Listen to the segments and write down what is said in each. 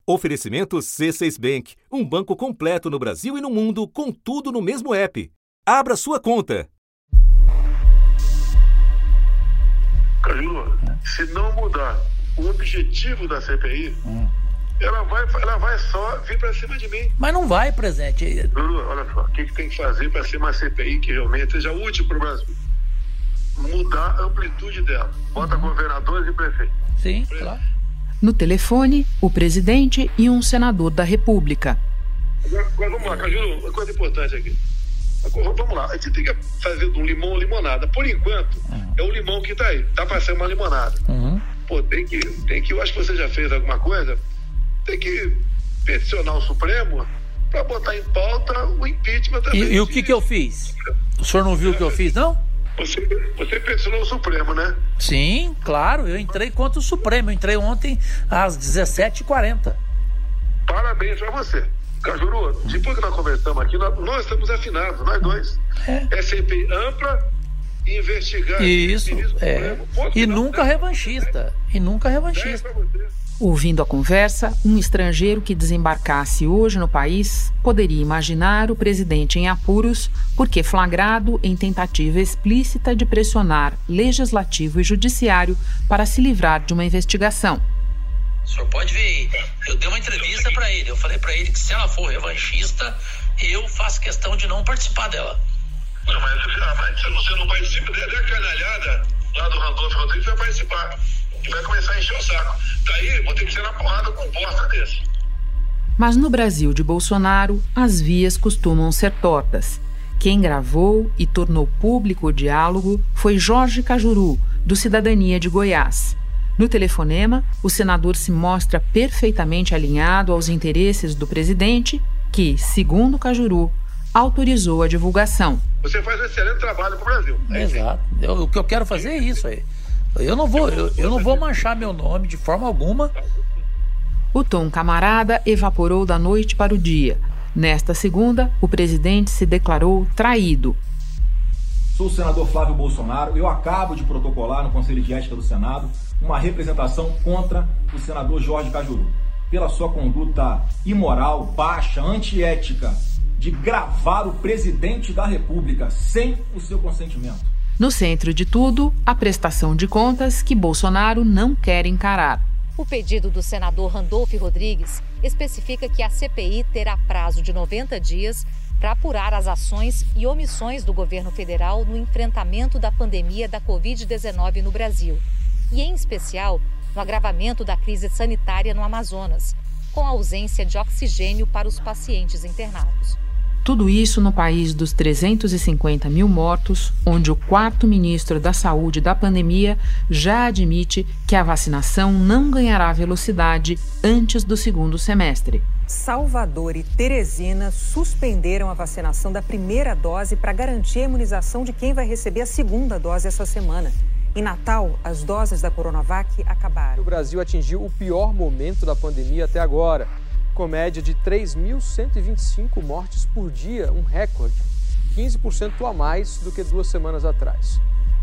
Oferecimento C6 Bank, um banco completo no Brasil e no mundo, com tudo no mesmo app. Abra sua conta. Caju, se não mudar o objetivo da CPI, ela vai só vir para cima de mim. Mas não vai, presidente. Lulu, olha só, o que tem que fazer para ser uma CPI que realmente seja útil para o Brasil? Mudar a amplitude dela. Bota governadores e prefeitos. Sim, claro. No telefone, o presidente e um senador da República. Agora vamos lá, Caju, uma coisa importante aqui. Vamos lá, a gente tem que fazer do limão uma limonada. Por enquanto, é o limão que está aí. Tá para ser uma limonada. Pô, tem que, eu acho que você já fez alguma coisa, tem que peticionar o Supremo para botar em pauta o impeachment também. E o que eu fiz? O senhor não viu o que eu fiz, não? Você peticionou o Supremo, né? Sim, claro, eu entrei contra o Supremo. Eu entrei ontem às 17h40. Parabéns para você. Cajuru, depois que nós conversamos aqui, nós estamos afinados, nós dois. É CPI ampla e investigar. Isso, E nunca revanchista. Ouvindo a conversa, um estrangeiro que desembarcasse hoje no país poderia imaginar o presidente em apuros porque flagrado em tentativa explícita de pressionar legislativo e judiciário para se livrar de uma investigação. O senhor pode ver, eu dei uma entrevista para ele, eu falei para ele que se ela for revanchista, eu faço questão de não participar dela. Não, mas você não participa, é a canalhada lá do Randolfo Rodrigues vai participar e vai começar a encher o saco. Daí vou ter que ser na porrada com um bosta desse. Mas no Brasil de Bolsonaro, as vias costumam ser tortas. Quem gravou e tornou público o diálogo foi Jorge Cajuru, do Cidadania de Goiás. No telefonema, o senador se mostra perfeitamente alinhado aos interesses do presidente, que, segundo Cajuru, autorizou a divulgação. Você faz um excelente trabalho para o Brasil. Exato. O que eu quero fazer é isso aí. Eu não vou manchar meu nome de forma alguma. O tom camarada evaporou da noite para o dia. Nesta segunda, o presidente se declarou traído. Sou o senador Flávio Bolsonaro. Eu acabo de protocolar no Conselho de Ética do Senado uma representação contra o senador Jorge Cajuru, pela sua conduta imoral, baixa, antiética, de gravar o presidente da República sem o seu consentimento. No centro de tudo, a prestação de contas que Bolsonaro não quer encarar. O pedido do senador Randolfo Rodrigues especifica que a CPI terá prazo de 90 dias para apurar as ações e omissões do governo federal no enfrentamento da pandemia da Covid-19 no Brasil, e em especial no agravamento da crise sanitária no Amazonas, com a ausência de oxigênio para os pacientes internados. Tudo isso no país dos 350 mil mortos, onde o quarto ministro da Saúde da pandemia já admite que a vacinação não ganhará velocidade antes do segundo semestre. Salvador e Teresina suspenderam a vacinação da primeira dose para garantir a imunização de quem vai receber a segunda dose essa semana. Em Natal, as doses da Coronavac acabaram. O Brasil atingiu o pior momento da pandemia até agora, com média de 3.125 mortes por dia, um recorde, 15% a mais do que 2 semanas atrás.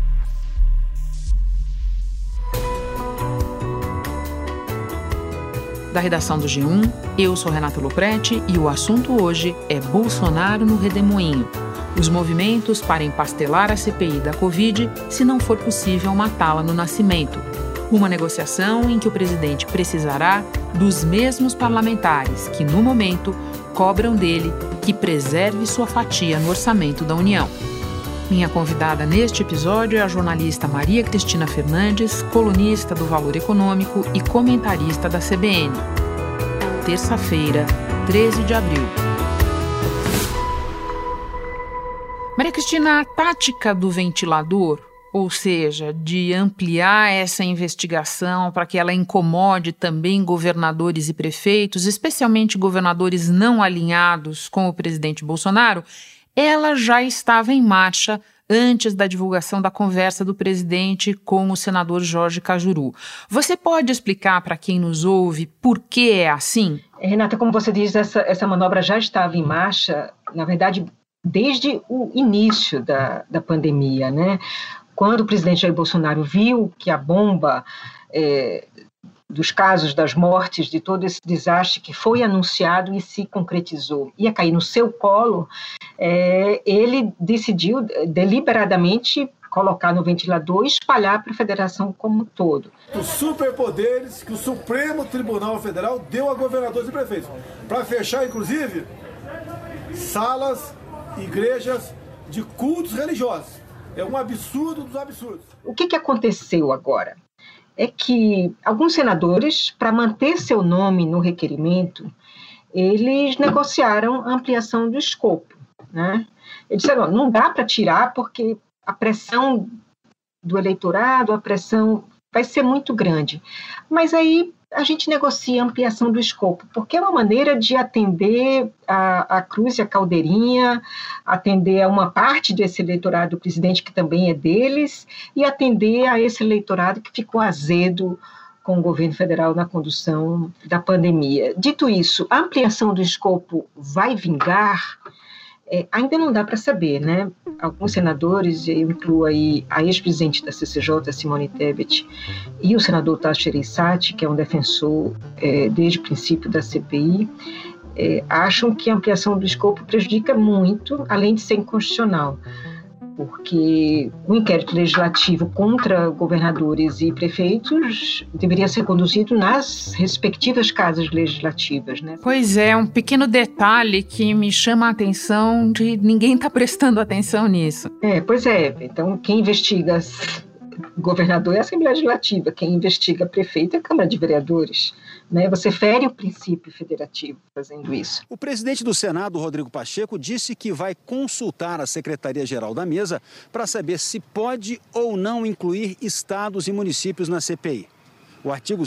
Da redação do G1, eu sou Renata Lopretti e o assunto hoje é Bolsonaro no Redemoinho. Os movimentos para empastelar a CPI da Covid se não for possível matá-la no nascimento. Uma negociação em que o presidente precisará dos mesmos parlamentares que, no momento, cobram dele que preserve sua fatia no orçamento da União. Minha convidada neste episódio é a jornalista Maria Cristina Fernandes, colunista do Valor Econômico e comentarista da CBN. Terça-feira, 13 de abril. Maria Cristina, a tática do ventilador, ou seja, de ampliar essa investigação para que ela incomode também governadores e prefeitos, especialmente governadores não alinhados com o presidente Bolsonaro, ela já estava em marcha antes da divulgação da conversa do presidente com o senador Jorge Cajuru. Você pode explicar para quem nos ouve por que é assim? Renata, como você diz, essa manobra já estava em marcha, na verdade, desde o início da pandemia, né? Quando o presidente Jair Bolsonaro viu que a bomba dos casos das mortes, de todo esse desastre que foi anunciado e se concretizou, ia cair no seu colo, ele decidiu deliberadamente colocar no ventilador e espalhar para a federação como um todo. Os superpoderes que o Supremo Tribunal Federal deu a governadores e prefeitos, para fechar, inclusive, salas, igrejas de cultos religiosos. É um absurdo dos absurdos. O que aconteceu agora? É que alguns senadores, para manter seu nome no requerimento, eles negociaram a ampliação do escopo, né? Eles disseram, não dá para tirar porque a pressão do eleitorado, a pressão vai ser muito grande. Mas aí a gente negocia a ampliação do escopo, porque é uma maneira de atender a Cruz e a Caldeirinha, atender a uma parte desse eleitorado do presidente, que também é deles, e atender a esse eleitorado que ficou azedo com o governo federal na condução da pandemia. Dito isso, a ampliação do escopo vai vingar? Ainda não dá para saber, né? Alguns senadores, eu incluo aí a ex-presidente da CCJ, Simone Tebet, e o senador Tasso Gereissati, que é um defensor desde o princípio da CPI, acham que a ampliação do escopo prejudica muito, além de ser inconstitucional, porque o inquérito legislativo contra governadores e prefeitos deveria ser conduzido nas respectivas casas legislativas, né? Pois é, um pequeno detalhe que me chama a atenção de ninguém está prestando atenção nisso. Pois é, então quem investiga governador é a Assembleia Legislativa, quem investiga prefeito é a Câmara de Vereadores, né? Você fere o princípio federativo fazendo isso. O presidente do Senado, Rodrigo Pacheco, disse que vai consultar a Secretaria-Geral da Mesa para saber se pode ou não incluir estados e municípios na CPI. O artigo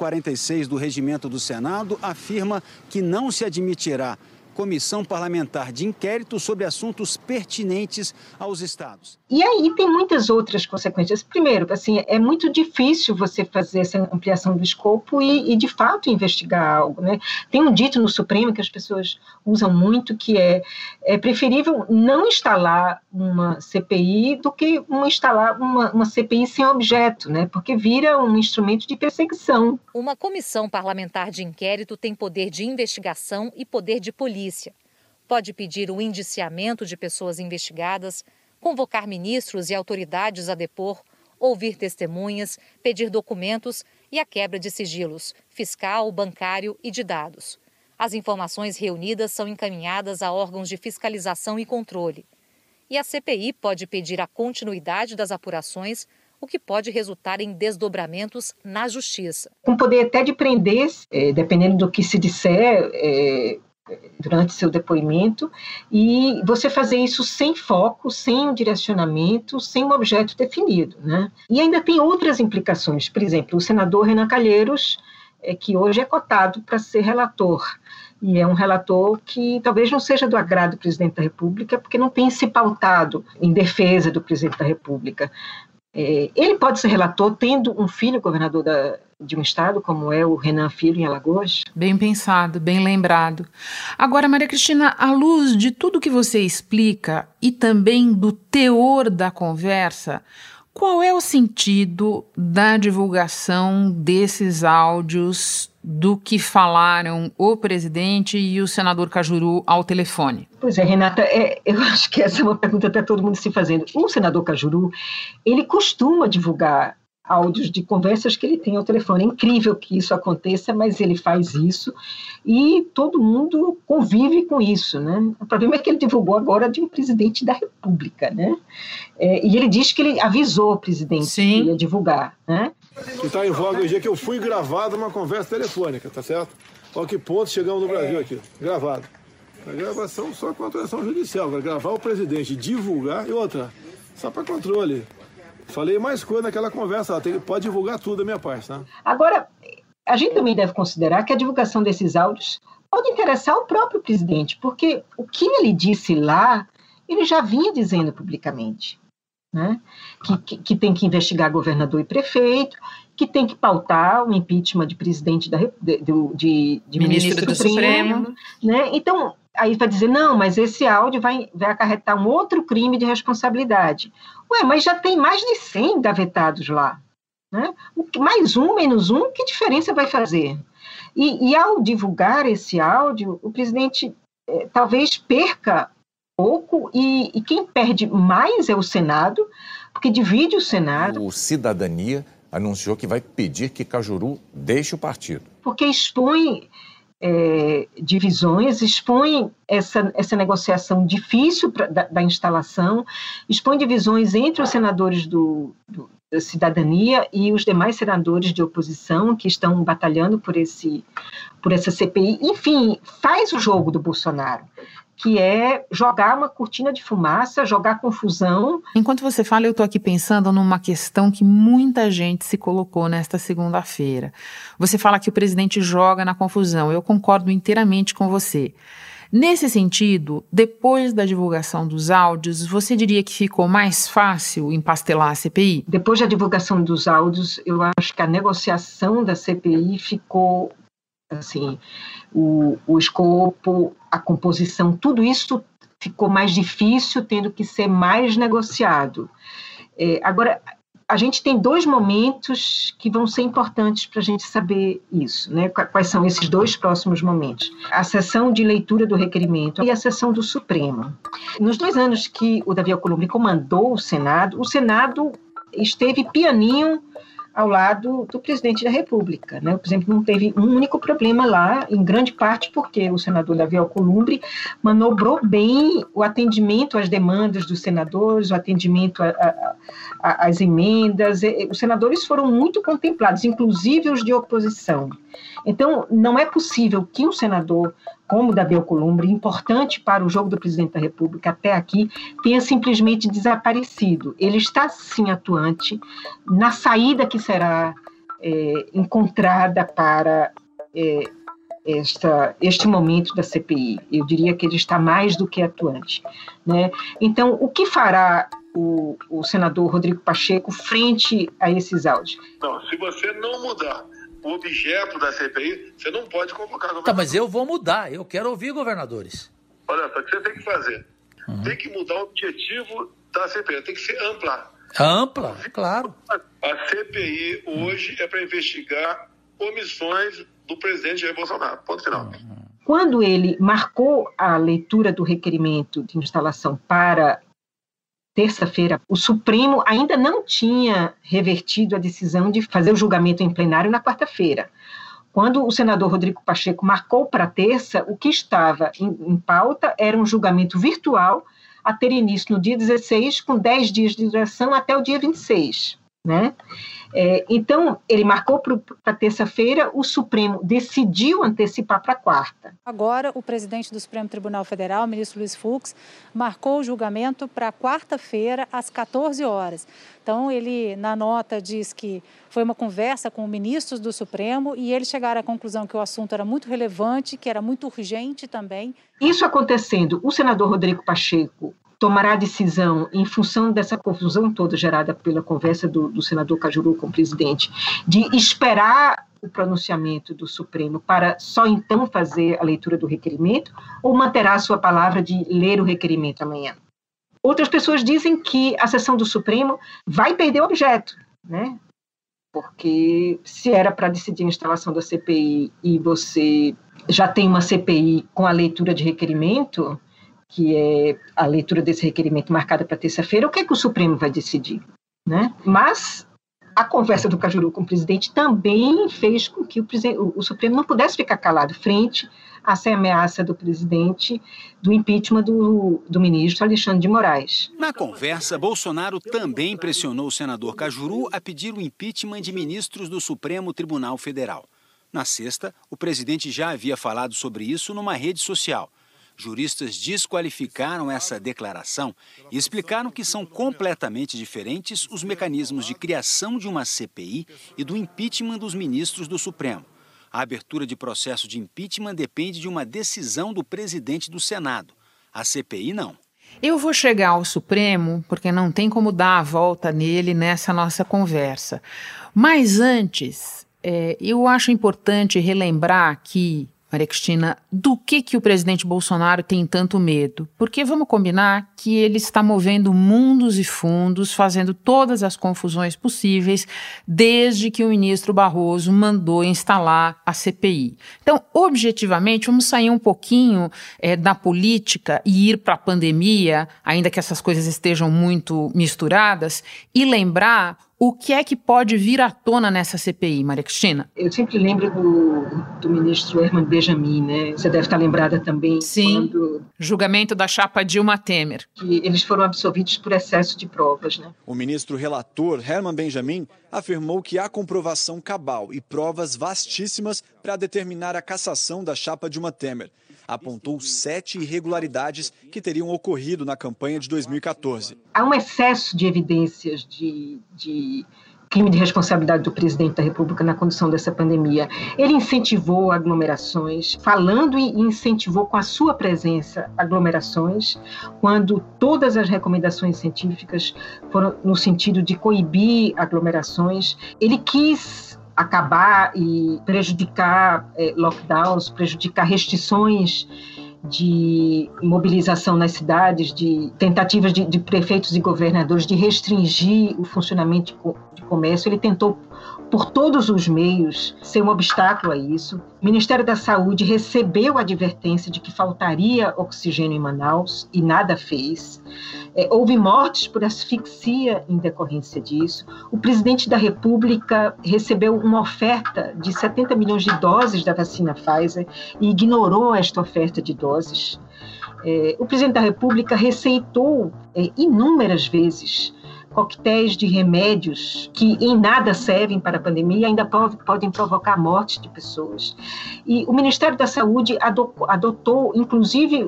146 do Regimento do Senado afirma que não se admitirá comissão parlamentar de inquérito sobre assuntos pertinentes aos estados. E aí tem muitas outras consequências. Primeiro, assim, é muito difícil você fazer essa ampliação do escopo e de fato investigar algo, né? Tem um dito no Supremo que as pessoas usam muito, que é preferível não instalar uma CPI do que instalar uma CPI sem objeto, né? Porque vira um instrumento de perseguição. Uma comissão parlamentar de inquérito tem poder de investigação e poder de polícia. Pode pedir o indiciamento de pessoas investigadas, convocar ministros e autoridades a depor, ouvir testemunhas, pedir documentos e a quebra de sigilos fiscal, bancário e de dados. As informações reunidas são encaminhadas a órgãos de fiscalização e controle. E a CPI pode pedir a continuidade das apurações, o que pode resultar em desdobramentos na justiça. Com poder até de prender, dependendo do que se disser durante seu depoimento, e você fazer isso sem foco, sem um direcionamento, sem um objeto definido, né? E ainda tem outras implicações. Por exemplo, o senador Renan Calheiros, que hoje é cotado para ser relator, e é um relator que talvez não seja do agrado do presidente da República, porque não tem se pautado em defesa do presidente da República. Ele pode ser relator tendo um filho governador de um estado, como é o Renan Filho em Alagoas? Bem pensado, bem lembrado. Agora, Maria Cristina, à luz de tudo que você explica e também do teor da conversa, qual é o sentido da divulgação desses áudios do que falaram o presidente e o senador Cajuru ao telefone? Pois é, Renata, eu acho que essa é uma pergunta que está todo mundo se fazendo. O senador Cajuru, ele costuma divulgar áudios de conversas que ele tem ao telefone. É incrível que isso aconteça, mas ele faz isso e todo mundo convive com isso, né? O problema é que ele divulgou agora de um presidente da República, né? E ele diz que ele avisou o presidente que ia divulgar, né? Que está em voga o dia que eu fui gravado uma conversa telefônica, tá certo? Olha que ponto chegamos no Brasil aqui, gravado. A gravação só com autorização judicial, agora gravar o presidente, divulgar e outra, só para controle. Falei mais coisa naquela conversa, pode divulgar tudo da minha parte, tá? Agora, a gente também deve considerar que a divulgação desses áudios pode interessar o próprio presidente, porque o que ele disse lá, ele já vinha dizendo publicamente, né? Que tem que investigar governador e prefeito, que tem que pautar o impeachment de presidente de ministro do Supremo, né? Então, aí vai dizer, não, mas esse áudio vai acarretar um outro crime de responsabilidade. Ué, mas já tem mais de 100 gavetados lá. né? Mais um, menos um, que diferença vai fazer? E ao divulgar esse áudio, o presidente talvez perca pouco, e quem perde mais é o Senado, porque divide o Senado. O Cidadania anunciou que vai pedir que Cajuru deixe o partido. Porque expõe divisões, expõe essa negociação difícil da instalação, expõe divisões entre os senadores da Cidadania e os demais senadores de oposição que estão batalhando por essa CPI. Enfim, faz o jogo do Bolsonaro, que é jogar uma cortina de fumaça, jogar confusão. Enquanto você fala, eu estou aqui pensando numa questão que muita gente se colocou nesta segunda-feira. Você fala que o presidente joga na confusão. Eu concordo inteiramente com você. Nesse sentido, depois da divulgação dos áudios, você diria que ficou mais fácil empastelar a CPI? Depois da divulgação dos áudios, eu acho que a negociação da CPI ficou, assim, o escopo, a composição, tudo isso ficou mais difícil, tendo que ser mais negociado. Agora, a gente tem 2 momentos que vão ser importantes para a gente saber isso, né? Quais são esses 2 próximos momentos? A sessão de leitura do requerimento e a sessão do Supremo. Nos 2 anos que o Davi Alcolumbre comandou o Senado esteve pianinho ao lado do presidente da República, né? Por exemplo, não teve um único problema lá, em grande parte porque o senador Davi Alcolumbre manobrou bem o atendimento às demandas dos senadores, o atendimento às emendas. Os senadores foram muito contemplados, inclusive os de oposição. Então, não é possível que um senador como Davi Alcolumbre, importante para o jogo do presidente da República até aqui, tenha simplesmente desaparecido. Ele está, sim, atuante na saída que será encontrada para este momento da CPI. Eu diria que ele está mais do que atuante, né? Então, o que fará o senador Rodrigo Pacheco frente a esses áudios? Não, se você não mudar o objeto da CPI, você não pode convocar governadores. Tá, mas eu vou mudar, eu quero ouvir governadores. Olha só, o que você tem que fazer? Tem que mudar o objetivo da CPI, tem que ser ampla. Ampla, claro. A CPI hoje é para investigar omissões do presidente Jair Bolsonaro, ponto final. Quando ele marcou a leitura do requerimento de instalação para terça-feira, o Supremo ainda não tinha revertido a decisão de fazer o julgamento em plenário na quarta-feira. Quando o senador Rodrigo Pacheco marcou para terça, o que estava em pauta era um julgamento virtual a ter início no dia 16, com 10 dias de duração até o dia 26, né? Então, ele marcou para terça-feira, o Supremo decidiu antecipar para quarta. Agora, o presidente do Supremo Tribunal Federal, o ministro Luiz Fux, marcou o julgamento para quarta-feira, às 14 horas. Então, ele, na nota, diz que foi uma conversa com ministros do Supremo e eles chegaram à conclusão que o assunto era muito relevante, que era muito urgente também. Isso acontecendo, o senador Rodrigo Pacheco tomará a decisão, em função dessa confusão toda gerada pela conversa do senador Cajuru com o presidente, de esperar o pronunciamento do Supremo para só então fazer a leitura do requerimento, ou manterá a sua palavra de ler o requerimento amanhã? Outras pessoas dizem que a sessão do Supremo vai perder o objeto, né? Porque se era para decidir a instalação da CPI e você já tem uma CPI com a leitura de requerimento, que é a leitura desse requerimento marcada para terça-feira, o que é que o Supremo vai decidir, né? Mas a conversa do Cajuru com o presidente também fez com que o Supremo não pudesse ficar calado frente a essa ameaça do presidente do impeachment do ministro Alexandre de Moraes. Na conversa, Bolsonaro também pressionou o senador Cajuru a pedir o impeachment de ministros do Supremo Tribunal Federal. Na sexta, o presidente já havia falado sobre isso numa rede social. Juristas desqualificaram essa declaração e explicaram que são completamente diferentes os mecanismos de criação de uma CPI e do impeachment dos ministros do Supremo. A abertura de processo de impeachment depende de uma decisão do presidente do Senado. A CPI não. Eu vou chegar ao Supremo, porque não tem como dar a volta nele nessa nossa conversa. Mas antes, eu acho importante relembrar que Maria Cristina, do que o presidente Bolsonaro tem tanto medo? Porque vamos combinar que ele está movendo mundos e fundos, fazendo todas as confusões possíveis, desde que o ministro Barroso mandou instalar a CPI. Então, objetivamente, vamos sair um pouquinho da política e ir para a pandemia, ainda que essas coisas estejam muito misturadas, e lembrar o que é que pode vir à tona nessa CPI, Maria Cristina? Eu sempre lembro do ministro Herman Benjamin, né? Você deve estar lembrada também. Sim, julgamento da chapa Dilma Temer. Que eles foram absolvidos por excesso de provas, né? O ministro relator, Herman Benjamin, afirmou que há comprovação cabal e provas vastíssimas para determinar a cassação da chapa Dilma Temer. Apontou 7 irregularidades que teriam ocorrido na campanha de 2014. Há um excesso de evidências de crime de responsabilidade do presidente da República na condução dessa pandemia. Ele incentivou aglomerações, falando e incentivou com a sua presença aglomerações, quando todas as recomendações científicas foram no sentido de coibir aglomerações. Ele quis acabar e prejudicar lockdowns, prejudicar restrições de mobilização nas cidades, de tentativas de prefeitos e governadores de restringir o funcionamento de comércio. Ele tentou, por todos os meios, ser um obstáculo a isso. O Ministério da Saúde recebeu a advertência de que faltaria oxigênio em Manaus e nada fez. Houve mortes por asfixia em decorrência disso. O presidente da República recebeu uma oferta de 70 milhões de doses da vacina Pfizer e ignorou esta oferta de doses. O presidente da República receitou inúmeras vezes coquetéis de remédios que em nada servem para a pandemia e ainda podem provocar a morte de pessoas. E o Ministério da Saúde adotou, inclusive,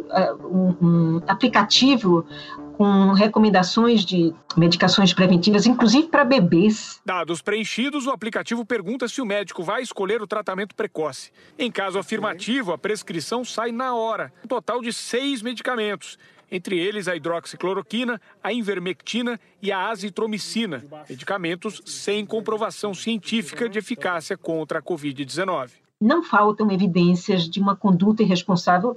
um aplicativo com recomendações de medicações preventivas, inclusive para bebês. Dados preenchidos, o aplicativo pergunta se o médico vai escolher o tratamento precoce. Em caso afirmativo, a prescrição sai na hora. Um total de 6 medicamentos. Entre eles a hidroxicloroquina, a ivermectina e a azitromicina, medicamentos sem comprovação científica de eficácia contra a Covid-19. Não faltam evidências de uma conduta irresponsável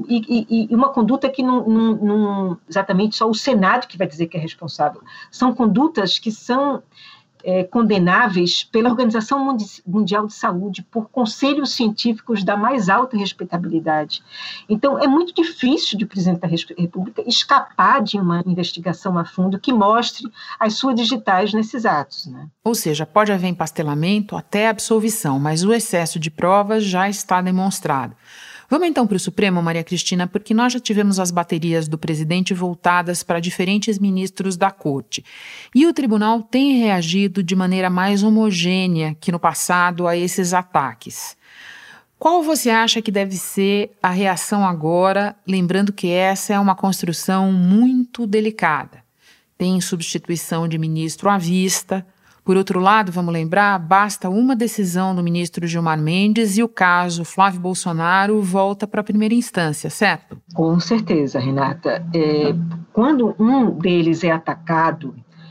e uma conduta que não exatamente só o Senado que vai dizer que é responsável. São condutas que são condenáveis pela Organização Mundial de Saúde, por conselhos científicos da mais alta respeitabilidade. Então, é muito difícil de o presidente da República escapar de uma investigação a fundo que mostre as suas digitais nesses atos, né? Ou seja, pode haver empastelamento até absolvição, mas o excesso de provas já está demonstrado. Vamos então para o Supremo, Maria Cristina, porque nós já tivemos as baterias do presidente voltadas para diferentes ministros da Corte. E o tribunal tem reagido de maneira mais homogênea que no passado a esses ataques. Qual você acha que deve ser a reação agora, lembrando que essa é uma construção muito delicada? Tem substituição de ministro à vista. Por outro lado, vamos lembrar, basta uma decisão do ministro Gilmar Mendes e o caso Flávio Bolsonaro volta para a primeira instância, certo? Com certeza, Renata. Quando um deles é atacado,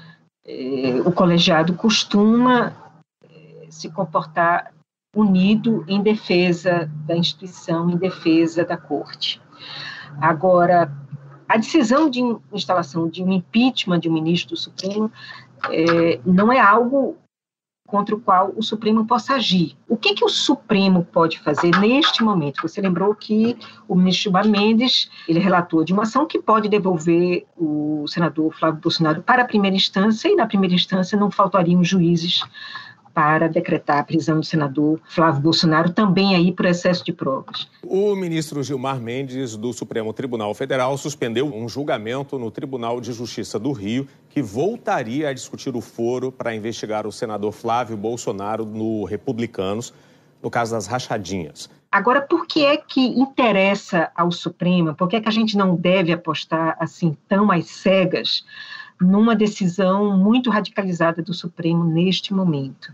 o colegiado costuma se comportar unido em defesa da instituição, em defesa da corte. Agora, a decisão de instalação de um impeachment de um ministro do Supremo não é algo contra o qual o Supremo possa agir. O que o Supremo pode fazer neste momento? Você lembrou que o ministro Gilmar Mendes, ele é relator de uma ação que pode devolver o senador Flávio Bolsonaro para a primeira instância, e na primeira instância não faltariam juízes para decretar a prisão do senador Flávio Bolsonaro, também aí por excesso de provas. O ministro Gilmar Mendes, do Supremo Tribunal Federal, suspendeu um julgamento no Tribunal de Justiça do Rio que voltaria a discutir o foro para investigar o senador Flávio Bolsonaro no Republicanos, no caso das rachadinhas. Agora, por que é que interessa ao Supremo? Por que é que a gente não deve apostar assim tão às cegas numa decisão muito radicalizada do Supremo neste momento?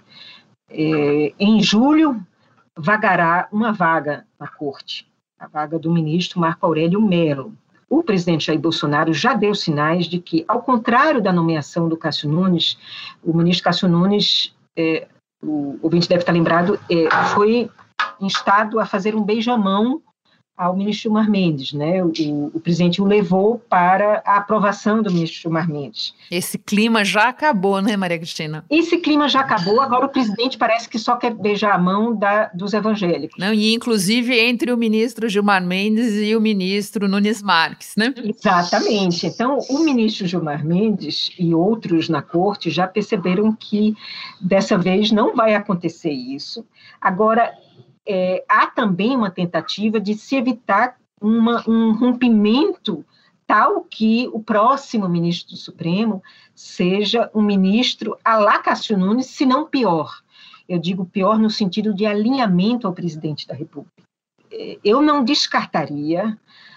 Em julho, vagará uma vaga na Corte, a vaga do ministro Marco Aurélio Mello. O presidente Jair Bolsonaro já deu sinais de que, ao contrário da nomeação do Cássio Nunes, o ministro Cássio Nunes, o ouvinte deve estar lembrado, foi instado a fazer um beijamão ao ministro Gilmar Mendes, né? O presidente o levou para a aprovação do ministro Gilmar Mendes. Esse clima já acabou, né, Maria Cristina? Esse clima já acabou, agora o presidente parece que só quer beijar a mão dos evangélicos. Não, e inclusive entre o ministro Gilmar Mendes e o ministro Nunes Marques, né? Exatamente. Então, o ministro Gilmar Mendes e outros na corte já perceberam que dessa vez não vai acontecer isso. Agora, há também uma tentativa de se evitar um rompimento tal que o próximo ministro do Supremo seja um ministro à la Cássio Nunes, se não pior. Eu digo pior no sentido de alinhamento ao presidente da República. Eu não descartaria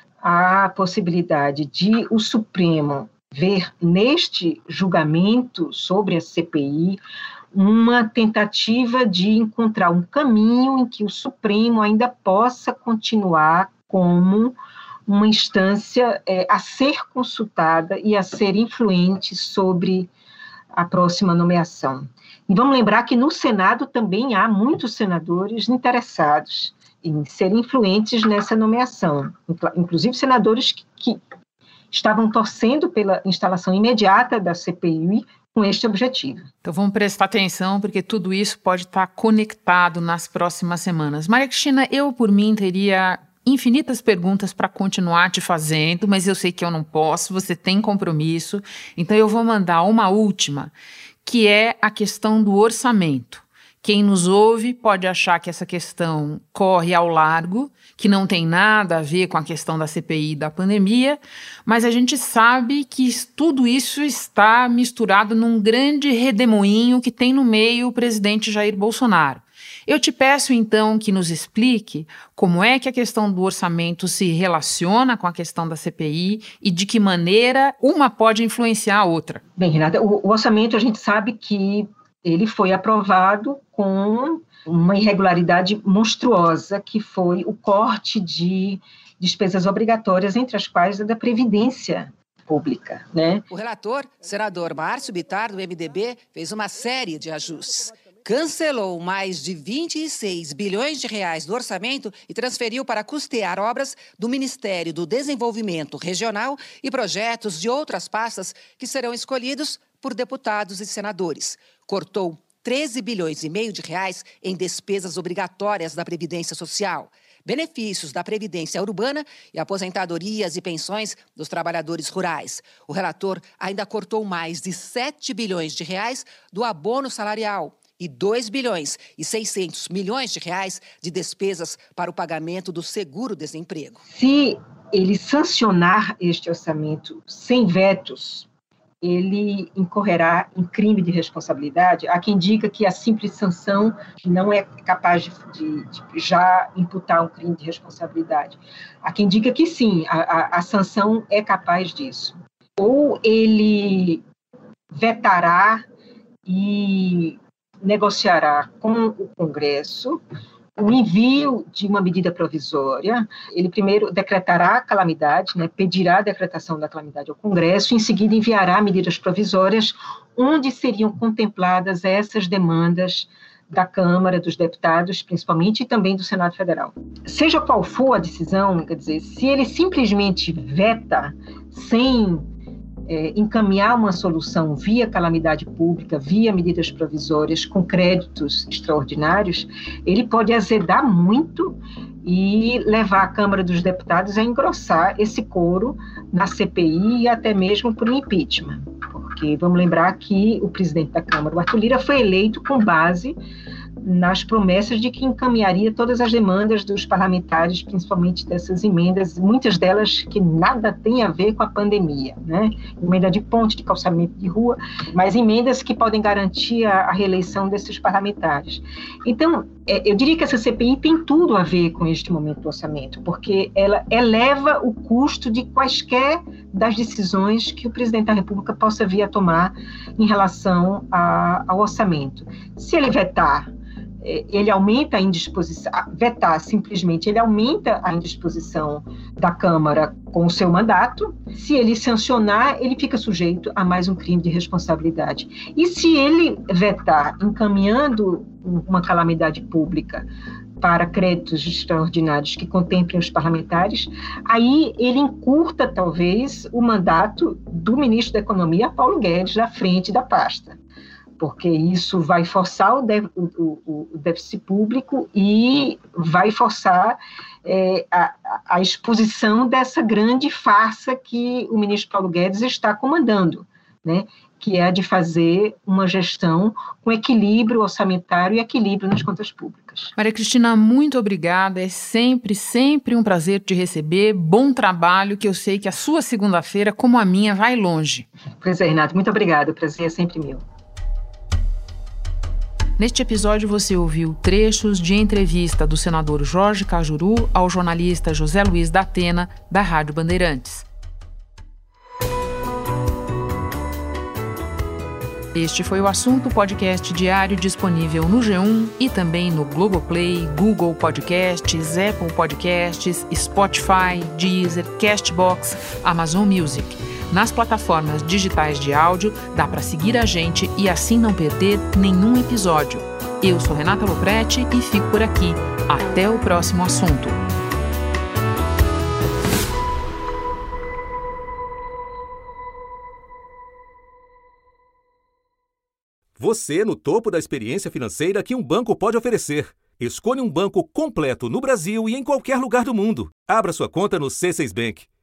a possibilidade de o Supremo ver neste julgamento sobre a CPI uma tentativa de encontrar um caminho em que o Supremo ainda possa continuar como uma instância a ser consultada e a ser influente sobre a próxima nomeação. E vamos lembrar que no Senado também há muitos senadores interessados em serem influentes nessa nomeação, inclusive senadores que estavam torcendo pela instalação imediata da CPI com este objetivo. Então vamos prestar atenção, porque tudo isso pode estar conectado nas próximas semanas. Maria Cristina, eu por mim teria infinitas perguntas para continuar te fazendo, mas eu sei que eu não posso, você tem compromisso, então eu vou mandar uma última, que é a questão do orçamento. Quem nos ouve pode achar que essa questão corre ao largo, que não tem nada a ver com a questão da CPI da pandemia, mas a gente sabe que tudo isso está misturado num grande redemoinho que tem no meio o presidente Jair Bolsonaro. Eu te peço, então, que nos explique como é que a questão do orçamento se relaciona com a questão da CPI e de que maneira uma pode influenciar a outra. Bem, Renata, o orçamento a gente sabe que ele foi aprovado com uma irregularidade monstruosa, que foi o corte de despesas obrigatórias, entre as quais a da Previdência Pública, né? O relator, senador Márcio Bittar, do MDB, fez uma série de ajustes. Cancelou mais de 26 bilhões de reais do orçamento e transferiu para custear obras do Ministério do Desenvolvimento Regional e projetos de outras pastas que serão escolhidos por deputados e senadores. Cortou 13 bilhões e meio de reais em despesas obrigatórias da Previdência Social, benefícios da Previdência Urbana e aposentadorias e pensões dos trabalhadores rurais. O relator ainda cortou mais de 7 bilhões de reais do abono salarial e 2 bilhões e 600 milhões de reais de despesas para o pagamento do seguro-desemprego. Se ele sancionar este orçamento sem vetos, ele incorrerá em crime de responsabilidade. Há quem diga que a simples sanção não é capaz de já imputar um crime de responsabilidade. Há quem diga que sim, a sanção é capaz disso. Ou ele vetará e negociará com o Congresso o envio de uma medida provisória. Ele primeiro decretará a calamidade, né, pedirá a decretação da calamidade ao Congresso, e em seguida enviará medidas provisórias onde seriam contempladas essas demandas da Câmara, dos deputados, principalmente, e também do Senado Federal. Seja qual for a decisão, quer dizer, se ele simplesmente veta sem encaminhar uma solução via calamidade pública, via medidas provisórias com créditos extraordinários, ele pode azedar muito e levar a Câmara dos Deputados a engrossar esse coro na CPI e até mesmo por um impeachment. Porque vamos lembrar que o presidente da Câmara, o Arthur Lira, foi eleito com base nas promessas de que encaminharia todas as demandas dos parlamentares, principalmente dessas emendas, muitas delas que nada têm a ver com a pandemia, né? Emenda de ponte, de calçamento de rua, mas emendas que podem garantir a reeleição desses parlamentares. Então, eu diria que essa CPI tem tudo a ver com este momento do orçamento, porque ela eleva o custo de quaisquer das decisões que o presidente da República possa vir a tomar em relação ao orçamento. Se ele vetar, ele aumenta a indisposição, vetar simplesmente, ele aumenta a indisposição da Câmara com o seu mandato. Se ele sancionar, ele fica sujeito a mais um crime de responsabilidade. E se ele vetar encaminhando uma calamidade pública para créditos extraordinários que contemplem os parlamentares, aí ele encurta, talvez, o mandato do ministro da Economia, Paulo Guedes, à frente da pasta, porque isso vai forçar o déficit público e vai forçar a exposição dessa grande farsa que o ministro Paulo Guedes está comandando, né? Que é a de fazer uma gestão com equilíbrio orçamentário e equilíbrio nas contas públicas. Maria Cristina, muito obrigada. É sempre um prazer te receber. Bom trabalho, que eu sei que a sua segunda-feira, como a minha, vai longe. Pois é, Renato, muito obrigada. O prazer é sempre meu. Neste episódio você ouviu trechos de entrevista do senador Jorge Cajuru ao jornalista José Luiz da Atena, da Rádio Bandeirantes. Este foi o Assunto, podcast diário disponível no G1 e também no Globoplay, Google Podcasts, Apple Podcasts, Spotify, Deezer, Castbox, Amazon Music. Nas plataformas digitais de áudio, dá para seguir a gente e assim não perder nenhum episódio. Eu sou Renata Lopretti e fico por aqui. Até o próximo assunto. Você no topo da experiência financeira que um banco pode oferecer. Escolha um banco completo no Brasil e em qualquer lugar do mundo. Abra sua conta no C6 Bank.